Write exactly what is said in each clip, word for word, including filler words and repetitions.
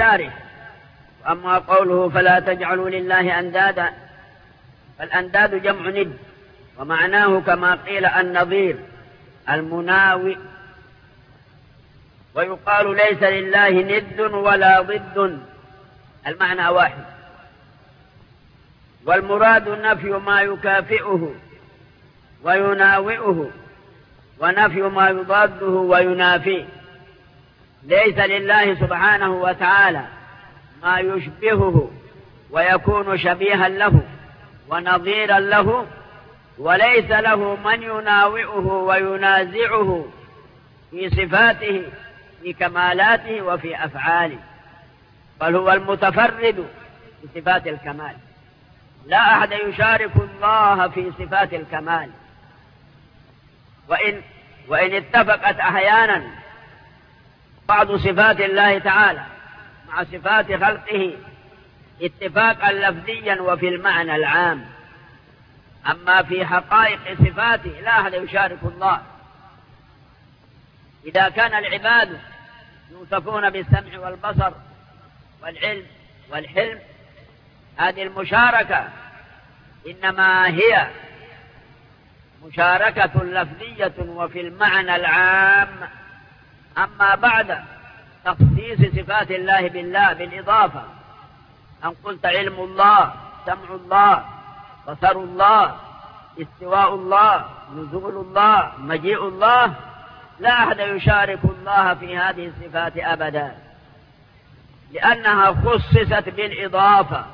الشارح: أما قوله فلا تجعلوا لله أندادا، فالأنداد جمع ند، ومعناه كما قيل النظير المناوئ. ويقال ليس لله ند ولا ضد، المعنى واحد. والمراد نفي ما يكافئه ويناوئه، ونفي ما يضاده وينافيه. ليس لله سبحانه وتعالى ما يشبهه ويكون شبيها له ونظيرا له، وليس له من يناوئه وينازعه في صفاته في كمالاته وفي أفعاله، بل هو المتفرد بصفات الكمال، لا أحد يشارك الله في صفات الكمال. وإن, وإن اتفقت أحيانا بعض صفات الله تعالى مع صفات خلقه اتفاقا لفظيا وفي المعنى العام، أما في حقائق صفاته لا أحد يشارك الله. إذا كان العباد يوصفون بالسمع والبصر والعلم والحلم، هذه المشاركة إنما هي مشاركة لفظية وفي المعنى العام. أما بعد تخصيص صفات الله بالله بالإضافة، أن قلت علم الله، سمع الله، بصر الله، استواء الله، نزول الله، مجيء الله، لا أحد يشارك الله في هذه الصفات أبدا، لأنها خصصت بالإضافة،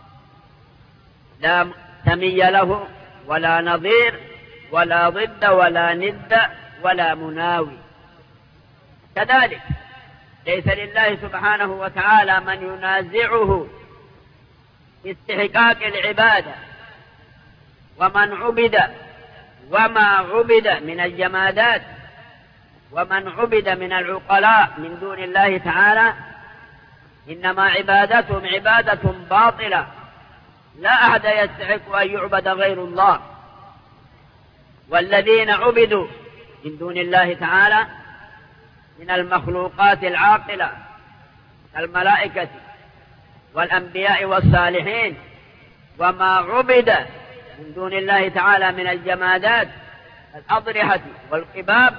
لا سمي له ولا نظير ولا ضد ولا ند ولا مناوي. كذلك ليس لله سبحانه وتعالى من ينازعه في استحقاق العبادة، ومن عبد وما عبد من الجمادات ومن عبد من العقلاء من دون الله تعالى إنما عبادتهم عبادة باطلة، لا أحد يستحق أن يعبد غير الله. والذين عبدوا من دون الله تعالى من المخلوقات العاقلة كالملائكة والأنبياء والصالحين، وما عبد من دون الله تعالى من الجمادات الأضرحة والقباب،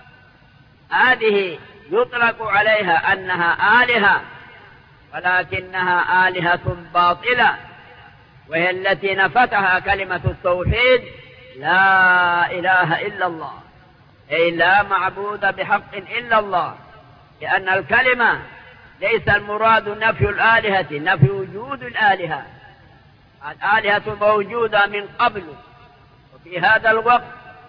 هذه يطلق عليها أنها آلهة، ولكنها آلهة باطلة، وهي التي نفتها كلمة التوحيد: لا إله إلا الله، أي لا معبود بحق إلا الله. لأن الكلمة ليس المراد نفي الآلهة، نفي وجود الآلهة. الآلهة موجودة من قبل وفي هذا الوقت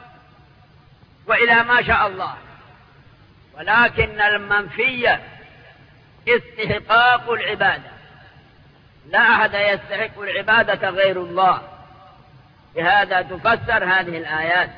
وإلى ما شاء الله، ولكن المنفية استحقاق العبادة، لا أحد يستحق العبادة غير الله. بهذا تفسر هذه الآيات.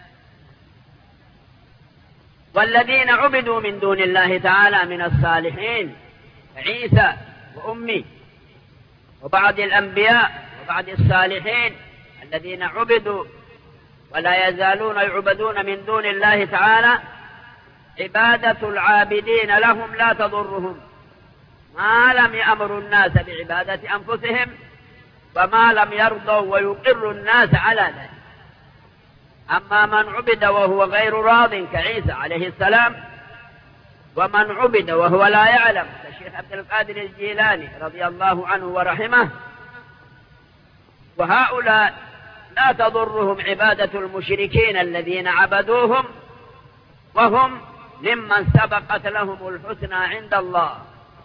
والذين عبدوا من دون الله تعالى من الصالحين عيسى وأمه وبعض الأنبياء وبعض الصالحين الذين عبدوا ولا يزالون يعبدون من دون الله تعالى، عبادة العابدين لهم لا تضرهم ما لم يأمروا الناس بعبادة أنفسهم، وما لم يرضوا ويقروا الناس على ذلك. أما من عبد وهو غير راض كعيسى عليه السلام، ومن عبد وهو لا يعلم كالشيخ عبد القادر الجيلاني رضي الله عنه ورحمه، وهؤلاء لا تضرهم عبادة المشركين الذين عبدوهم، وهم ممن سبقت لهم الحسنى عند الله،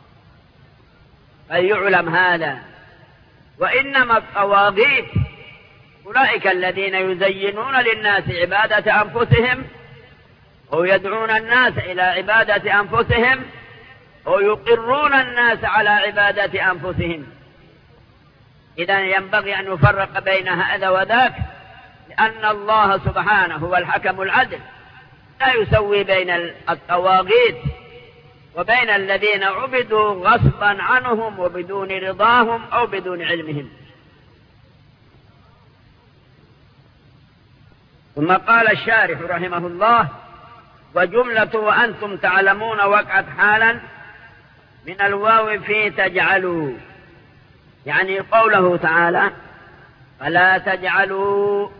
فليعلم هذا. وإنما الطواغيت أولئك الذين يزينون للناس عبادة أنفسهم، أو يدعون الناس إلى عبادة أنفسهم، أو يقرون الناس على عبادة أنفسهم. إذن ينبغي أن نفرق بين هذا وذاك، لأن الله سبحانه هو الحكم العدل، لا يسوي بين الطواغيت وبين الذين عبدوا غصبا عنهم وبدون رضاهم أو بدون علمهم. ثم قال الشارح رحمه الله: وجملة وأنتم تعلمون وقعت حالا من الواو في تجعلوا، يعني قوله تعالى فلا تجعلوا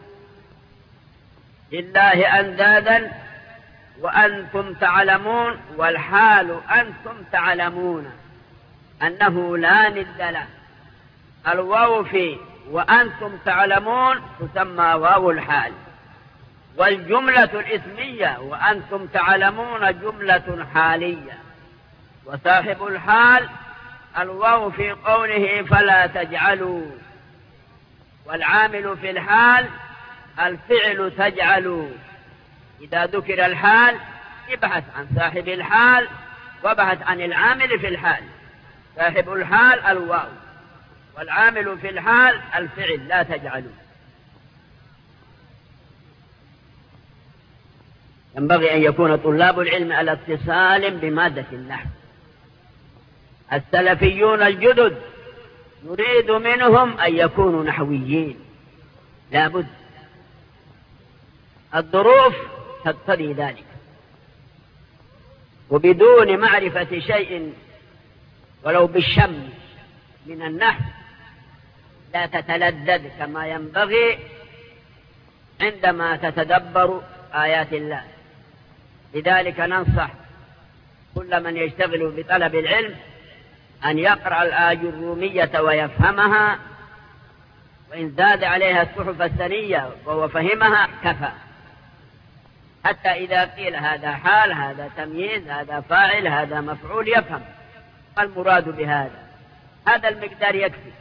لله أندادا وأنتم تعلمون، والحال أنتم تعلمون أنه لا ند له. الواو في وأنتم تعلمون تسمى واو الحال، والجملة الإسمية وأنتم تعلمون جملة حالية. وصاحب الحال الواو في قوله فلا تجعلوا، والعامل في الحال الفعل تجعلوا. إذا ذكر الحال ابحث عن صاحب الحال وابحث عن العامل في الحال. صاحب الحال الواو، والعامل في الحال الفعل لا تجعلوا. ينبغي أن يكون طلاب العلم على اتصال بمادة النحو. السلفيون الجدد نريد منهم أن يكونوا نحويين، لا بد، الظروف تقتضي ذلك، وبدون معرفة شيء ولو بالشم من النحو لا تتلذذ كما ينبغي عندما تتدبر آيات الله. لذلك ننصح كل من يشتغل بطلب العلم أن يقرأ الآجرومية ويفهمها، وإن زاد عليها الصحف السنية وهو فهمها كفى، حتى إذا قيل هذا حال، هذا تمييز، هذا فاعل، هذا مفعول، يفهم المراد بهذا. هذا المقدار يكفي.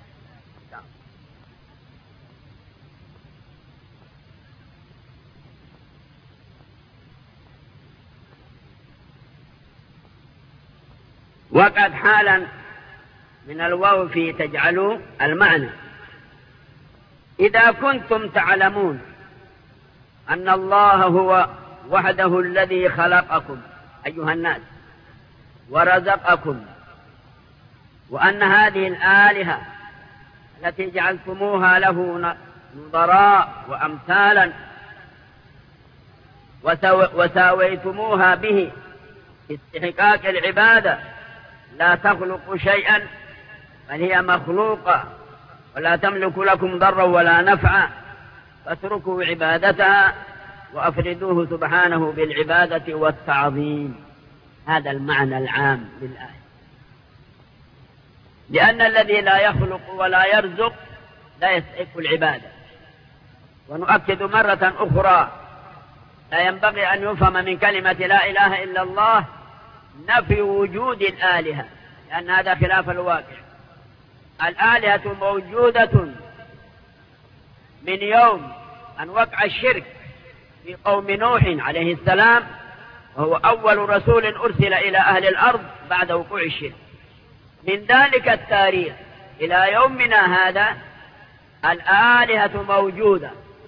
وقد حالا من الواو في تجعلوا المعنى إذا كنتم تعلمون أن الله هو وحده الذي خلقكم أيها الناس ورزقكم، وأن هذه الآلهة التي جعلتموها له نظراء وأمثالا وساويتموها به في استحقاق العبادة لا تخلق شيئا بل هي مخلوقة ولا تملك لكم ضرا ولا نفعا، فاتركوا عبادتها وأفردوه سبحانه بالعبادة والتعظيم. هذا المعنى العام للآية، لأن الذي لا يخلق ولا يرزق لا يستحق العبادة. ونؤكد مرة أخرى لا ينبغي أن يفهم من كلمة لا إله إلا الله نفي وجود الآلهة، لأن هذا خلاف الواقع. الآلهة موجودة من يوم أن وقع الشرك في قوم نوح عليه السلام، وهو أول رسول أرسل إلى أهل الأرض بعد وقوع الشرك. من ذلك التاريخ إلى يومنا هذا الآلهة موجودة،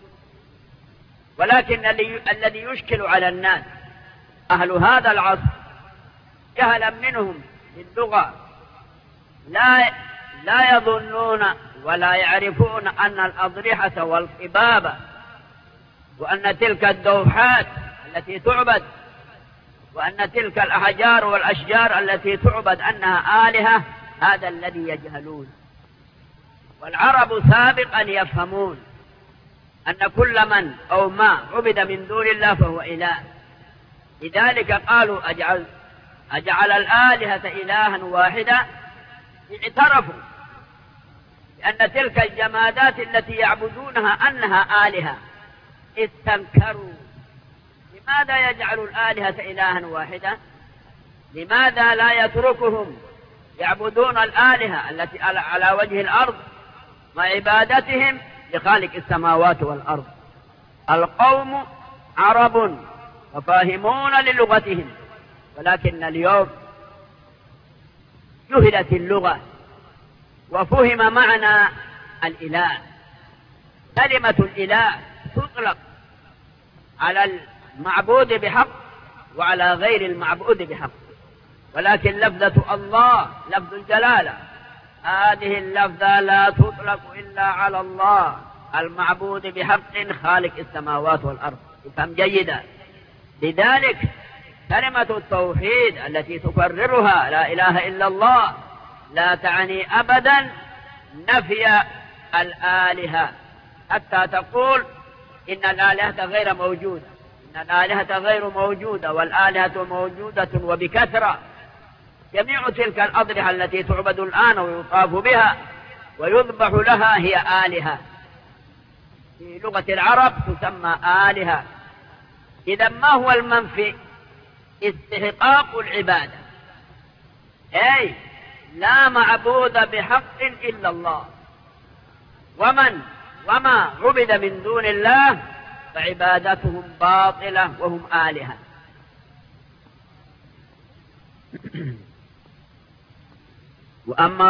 ولكن الذي يشكل على الناس أهل هذا العصر جهلا منهم باللغة لا لا يظنون ولا يعرفون أن الأضرحة والقباب وأن تلك الدوحات التي تعبد وأن تلك الأحجار والأشجار التي تعبد أنها آلهة، هذا الذي يجهلون. والعرب سابقا يفهمون أن كل من أو ما عبد من دون الله فهو إله. لذلك قالوا أجعل, أجعل الآلهة إلها واحدا، اعترفوا بأن تلك الجمادات التي يعبدونها أنها آلهة، استنكروا. لماذا يجعل الآلهة إلها واحدا؟ لماذا لا يتركهم يعبدون الآلهة التي على وجه الأرض مع عبادتهم لخالق السماوات والأرض؟ القوم عرب وفاهمون للغتهم، ولكن اليوم جهلت اللغة وفهم معنى الإله. كلمة الإله تطلق على المعبود بحق وعلى غير المعبود بحق، ولكن لفظة الله لفظ الجلالة، هذه اللفظة لا تطلق إلا على الله المعبود بحق خالق السماوات والأرض. افهم جيدا. لذلك كلمة التوحيد التي تكررها لا إله إلا الله لا تعني أبدا نفي الآلهة، حتى تقول إن الآلهة غير موجودة، إن الآلهة غير موجودة والآلهة موجودة وبكثرة. جميع تلك الأضرحة التي تعبد الآن ويطاف بها ويذبح لها هي آلهة، في لغة العرب تسمى آلهة. إذا ما هو المنفي؟ استحقاق العبادة، أي لا معبود بحق إلا الله، ومن وما عبد من دون الله فعبادتهم باطلة وهم آلهة. وأما